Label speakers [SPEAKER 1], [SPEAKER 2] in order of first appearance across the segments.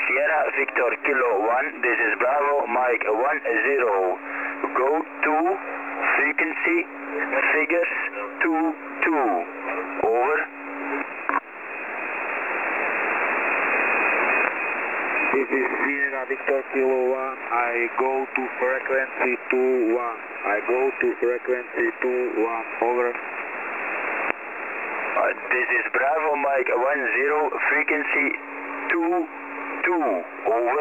[SPEAKER 1] Sierra Victor Kilo 1, this is Bravo Mike 10. Go to frequency figures 22. Over.
[SPEAKER 2] This is Sierra Victor Kilo 1, I go to frequency 21. I go to frequency 21, over.
[SPEAKER 1] This is Bravo Mike 10, frequency 22, over.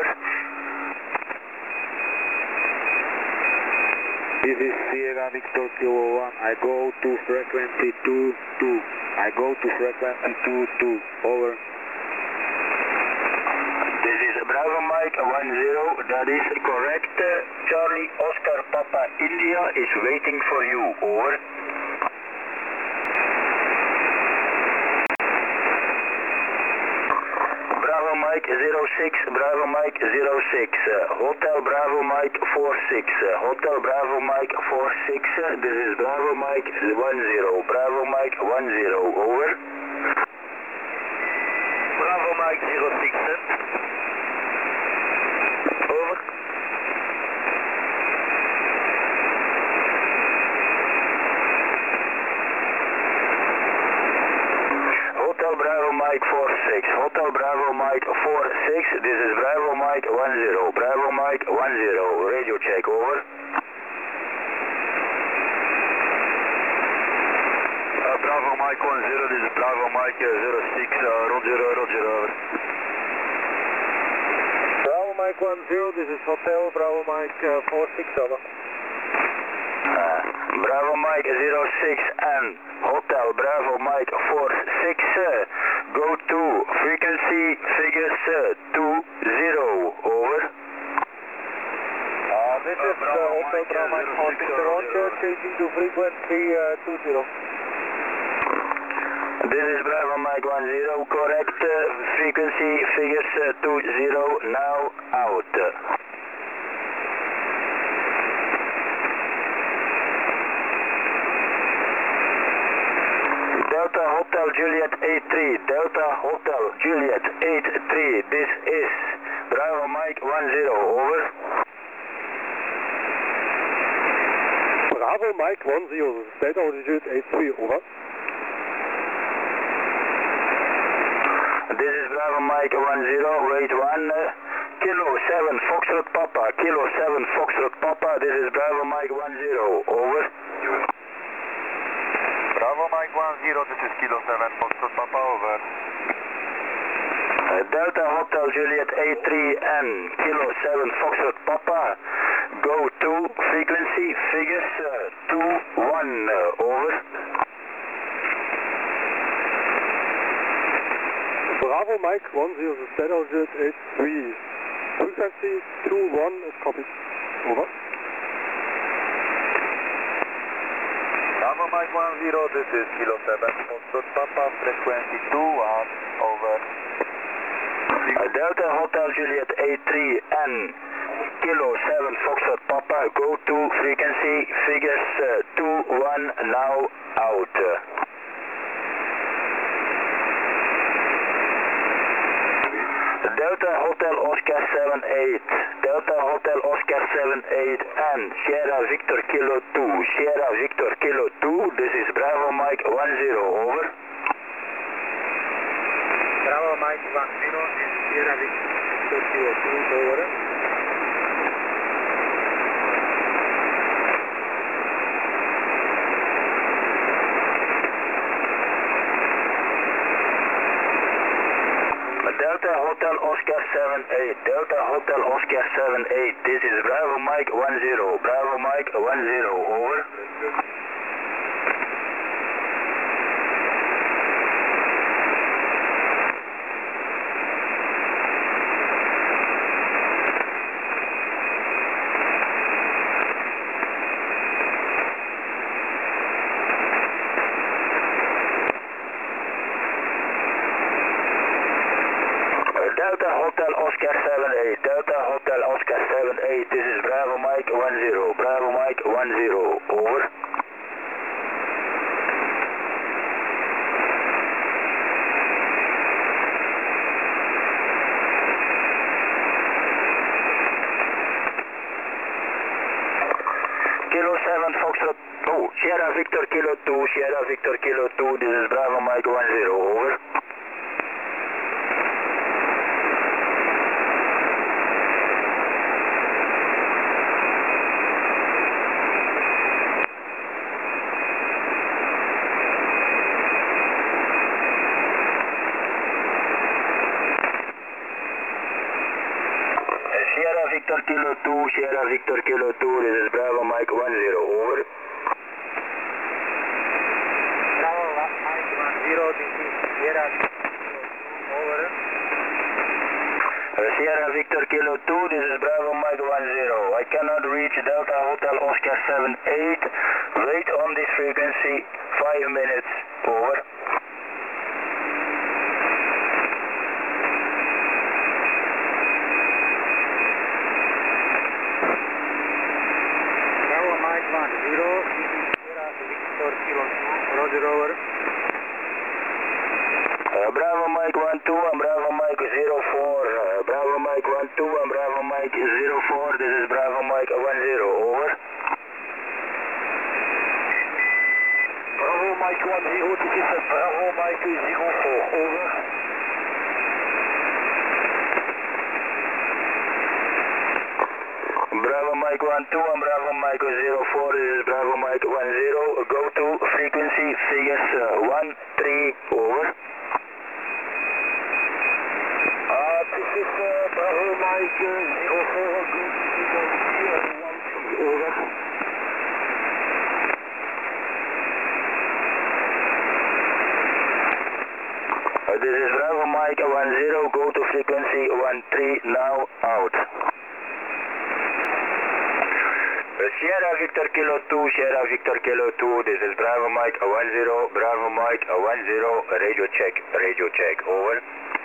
[SPEAKER 2] This is Sierra Victor Kilo 1, I go to frequency 22. I go to frequency 22, over.
[SPEAKER 1] This is Bravo Mike 10, that is correct. Charlie Oscar Papa India is waiting for you, over. Bravo Mike 06, Bravo Mike 06, Hotel Bravo Mike 46, Hotel Bravo Mike 46, this is Bravo Mike 10, Bravo Mike 10, over. Bravo Mike 06, over. Hotel Bravo Mike 46, Hotel Bravo Mike 46, this is Bravo Mike 10, Bravo Mike 10, radio check, over. Bravo Mike 10, this is Bravo Mike 06, Roger, over.
[SPEAKER 2] Bravo Mike 10, this is Hotel Bravo Mike 46, over.
[SPEAKER 1] Bravo Mike 06 and Hotel Bravo Mike 46, go to frequency figures 20, over.
[SPEAKER 2] This is Hotel Bravo Mike 46, Roger, changing to frequency 20.
[SPEAKER 1] This is Bravo Mike 10, correct, frequency figures 20, now out. Delta Hotel Juliet 83, Delta Hotel Juliet 83, this is Bravo Mike 10, over.
[SPEAKER 2] Bravo Mike 10, Delta Juliet 83, over.
[SPEAKER 1] This is Bravo Mike 10, wait 1, Kilo 7 Foxtrot Papa, Kilo 7 Foxtrot Papa, this is Bravo Mike 10, over.
[SPEAKER 2] Bravo Mike 10, this is Kilo 7 Foxtrot Papa, over.
[SPEAKER 1] Delta Hotel Juliet A3N, Kilo 7 Foxtrot Papa, go to frequency figures 21, over.
[SPEAKER 2] Bravo Mike 10, Delta Juliet 83, frequency 21 is copied, over. Bravo Mike 10, this is Kilo 7 Foxtrot Papa, frequency 21, over.
[SPEAKER 1] Delta Hotel Juliet A3N, Kilo 7 Foxtrot Papa, go to frequency figures 21, now out. Delta Hotel Oscar 78, Delta Hotel Oscar 78 and Sierra Victor Kilo 2, Sierra Victor Kilo 2, this is Bravo Mike 10, over.
[SPEAKER 2] Bravo Mike 10, this is Sierra Victor Kilo 2, over.
[SPEAKER 1] Delta Hotel Oscar 78, Delta Hotel Oscar 78, this is Bravo Mike 10, Bravo Mike 10, over. Delta Hotel Oscar 78, Delta Hotel Oscar 78, this is Bravo Mike 10, Bravo Mike 10, over. Sierra Victor Kilo 2, Sierra Victor Kilo 2, this is Bravo Mike 10, over. Sierra Victor Kilo 2, Sierra Victor Kilo 2, this is Bravo Mike 10, over.
[SPEAKER 2] Bravo Mike 10, this is Sierra Victor Kilo 2, over.
[SPEAKER 1] Sierra Victor Kilo 2, this is Bravo Mike 10. I cannot reach Delta Hotel Oscar 78. Wait on this frequency 5 minutes, over.
[SPEAKER 2] Roger, over.
[SPEAKER 1] Bravo Mike 12 and Bravo Mike 04. Bravo Mike 12 and Bravo Mike 04. This is Bravo Mike 10, over.
[SPEAKER 2] Bravo Mike 10, this is Bravo Mike 04, over.
[SPEAKER 1] Bravo Mike 12 and Bravo Mike 04, this is Bravo Mike 10, go to frequency figures 13, over.
[SPEAKER 2] This is Bravo Mike 04, go to frequency 13, over.
[SPEAKER 1] This is Bravo Mike 10, go to frequency 13, now out. Sierra Victor Kilo 2, Sierra Victor Kilo 2, this is Bravo Mike 10, Bravo Mike 10, radio check, over.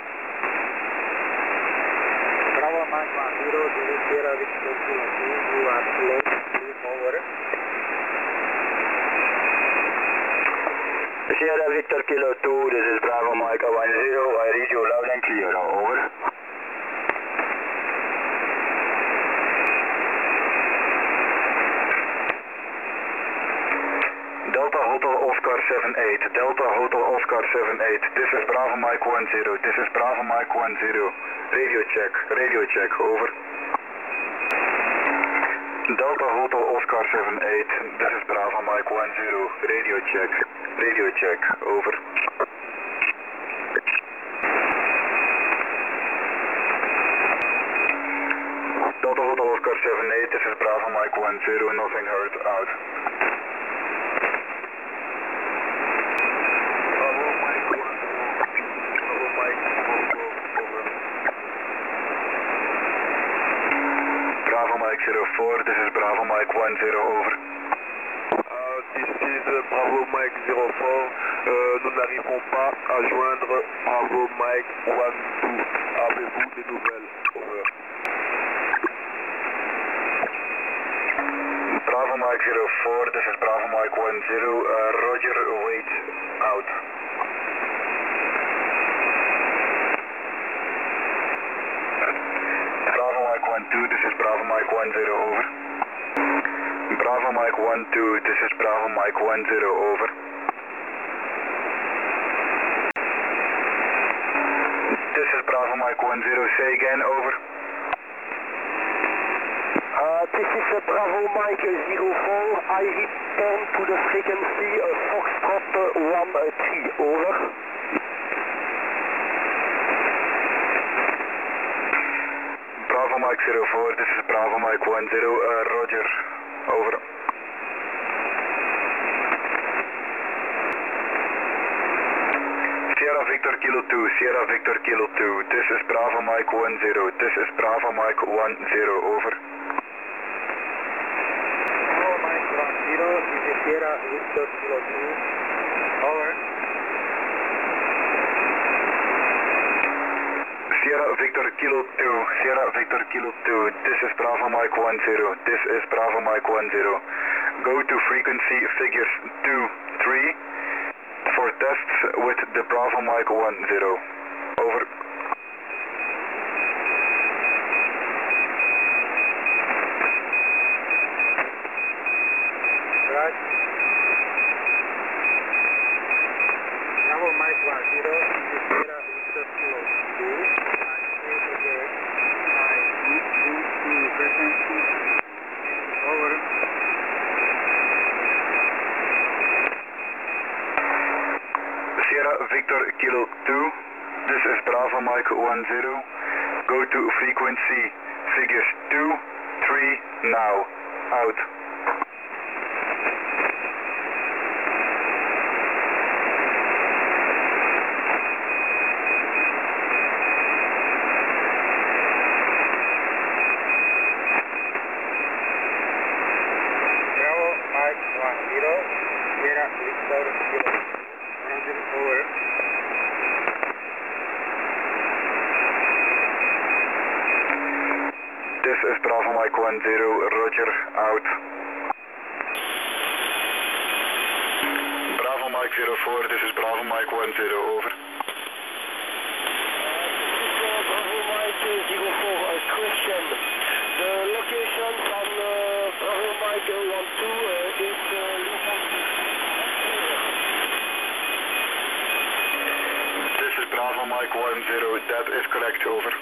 [SPEAKER 2] Bravo Mike 10, this is Sierra Victor Kilo 2, you are close, please, over.
[SPEAKER 1] Sierra Victor Kilo 2, this is Bravo Mike 10, I read you loud and clear, over. Delta Hotel Oscar 78, Delta Hotel Oscar 78, this is Bravo Mike 10, this is Bravo Mike 10, radio check, over. Delta Hotel Oscar 78, this is Bravo Mike 10, radio check, over. Delta Hotel Oscar 78, this is Bravo Mike 10, nothing heard, out. Bravo Mike 04, this is Bravo Mike 10, over.
[SPEAKER 2] This is Bravo Mike 04, nous n'arrivons pas à joindre Bravo Mike 12. Avez-vous des nouvelles? Over.
[SPEAKER 1] Bravo Mike 04, this is Bravo Mike 10, Roger, wait, out. Bravo Mike 12, this is Bravo Mike 10, over. Bravo Mike 12, this is Bravo Mike 10, over. This is Bravo Mike 10, say again, over.
[SPEAKER 2] This is Bravo Mike 04, I return to the frequency Foxtrot 13, over.
[SPEAKER 1] Bravo Mike 04, this is Bravo Mike 10, Roger, over. Sierra Victor Kilo 2, Sierra Victor Kilo 2, this is Bravo Mike 10, this is Bravo Mike 10, over.
[SPEAKER 2] Bravo Mike 10, this is Sierra Victor Kilo 2, over.
[SPEAKER 1] Sierra Victor Kilo 2, Sierra Victor Kilo 2, this is Bravo Mike 10, this is Bravo Mike 10. Go to frequency figures 2, 3 for tests with the Bravo Mike 10, over.
[SPEAKER 2] Right.
[SPEAKER 1] 10, go to frequency figures 2, 3 now, out.
[SPEAKER 2] Bravo, Mike 10, Sierra Victor Kilo, 10 over.
[SPEAKER 1] This is Bravo Mike 10, Roger, out. Bravo Mike 04, this is Bravo Mike 10, over.
[SPEAKER 3] Bravo Mike 04, question. The location from Bravo Mike 12 is
[SPEAKER 1] This is Bravo Mike 10, that is correct, over.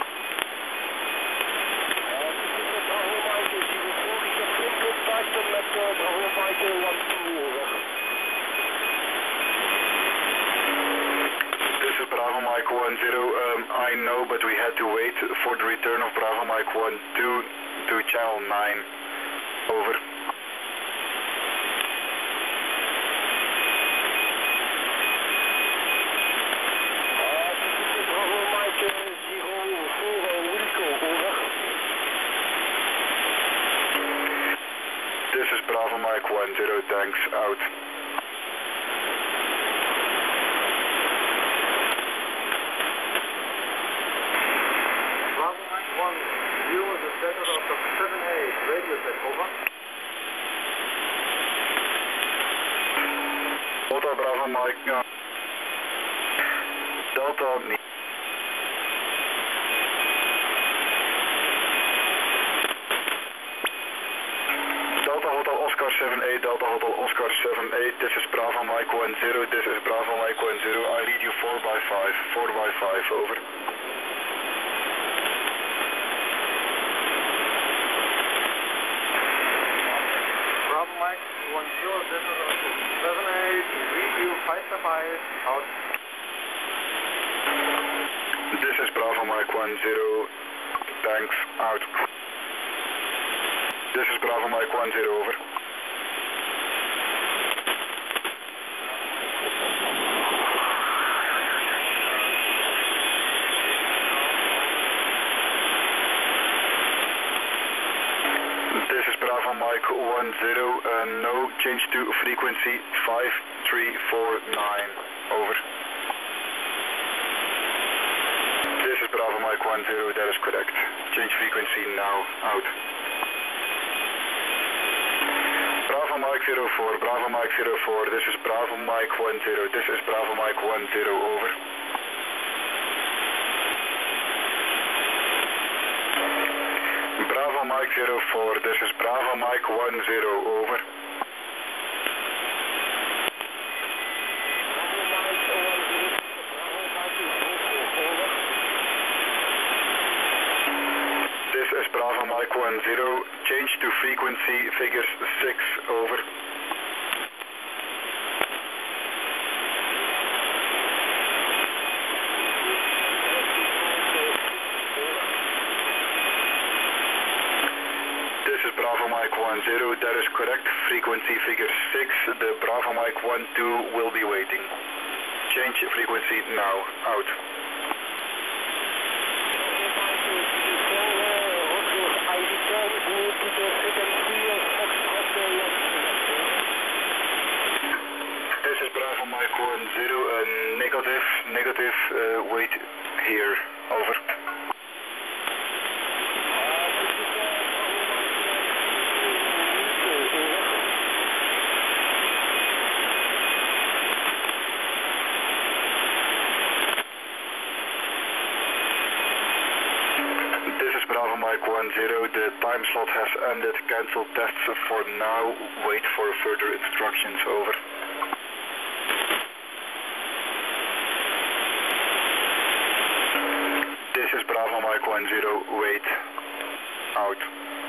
[SPEAKER 3] Met Bravo Mike 12 over.
[SPEAKER 1] This is Bravo Mike 10, I know, but we had to wait for the return of Bravo Mike 12 to channel 9, over.
[SPEAKER 3] Bravo Mike 04, Wilco, over.
[SPEAKER 1] This is Bravo Mike 10, thanks, out.
[SPEAKER 2] Bravo Mike 10, the status of the 7A radio set, over.
[SPEAKER 1] Delta Bravo Mike, Delta, Delta Hotel Oscar 7A, Delta Hotel Oscar 7A, this is Bravo Mike 10, this is Bravo Mike 10, I read you 4x5, over.
[SPEAKER 2] Bravo Mike 10, this is 7A, read you 5x5, out.
[SPEAKER 1] This is Bravo Mike 10, thanks, out. This is Bravo Mike 10, over. This is Bravo Mike 10, no, change to frequency 5349, over. This is Bravo Mike 10, that is correct. Change frequency now, out. Bravo Mike 04, Bravo Mike 04, this is Bravo Mike 10, this is Bravo Mike 10, over. Bravo Mike 04, this is Bravo Mike 10, over. This is Bravo Mike 10, change to frequency figures 6, over. This is Bravo Mike 10, that is correct, frequency figure 6, the Bravo Mike 12 will be waiting. Change frequency now, out. This is Bravo Mike 10, negative, wait here, over. This is Bravo Mike 10, the time slot has ended, cancel tests for now, wait for further instructions, over. This is Bravo Mike 10, wait, out.